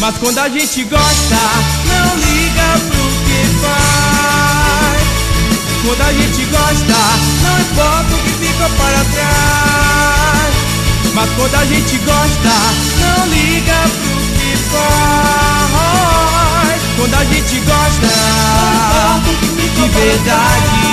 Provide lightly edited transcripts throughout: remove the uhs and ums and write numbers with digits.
Mas quando a gente gosta, não liga pro que faz. Quando a gente gosta, não importa o que fica para trás. Mas quando a gente gosta, não liga pro que faz. Quando a gente gosta, de verdade.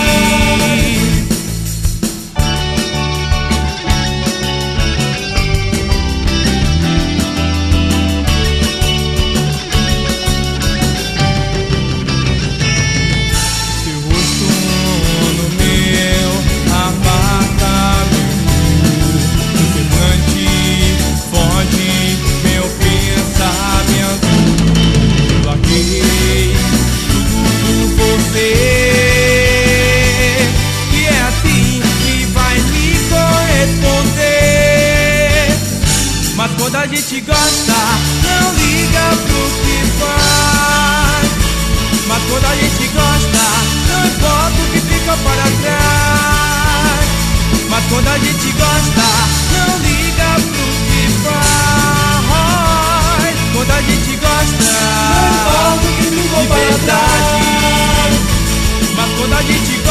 Mas quando a gente gosta, não liga pro que faz. Mas quando a gente gosta, não importa o que fica para trás. Mas quando a gente gosta, não liga pro que faz. Quando a gente gosta, não importa o que ficou de para verdade. trás. Mas quando a gente